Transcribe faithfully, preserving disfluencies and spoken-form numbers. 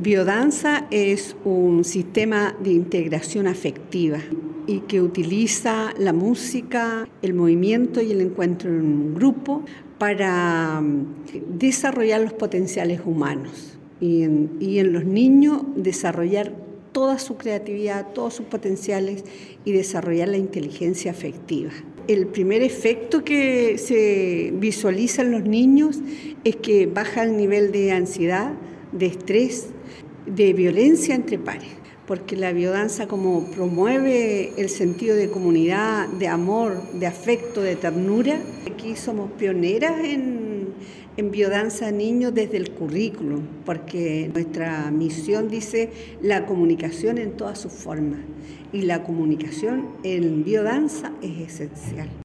Biodanza es un sistema de integración afectiva y que utiliza la música, el movimiento y el encuentro en un grupo para desarrollar los potenciales humanos y en, y en los niños desarrollar toda su creatividad, todos sus potenciales y desarrollar la inteligencia afectiva. El primer efecto que se visualiza en los niños es que baja el nivel de ansiedad, de estrés, de violencia entre pares, porque la biodanza como promueve el sentido de comunidad, de amor, de afecto, de ternura. Aquí somos pioneras en, en biodanza a niños desde el currículum, porque nuestra misión dice la comunicación en todas sus formas y la comunicación en biodanza es esencial.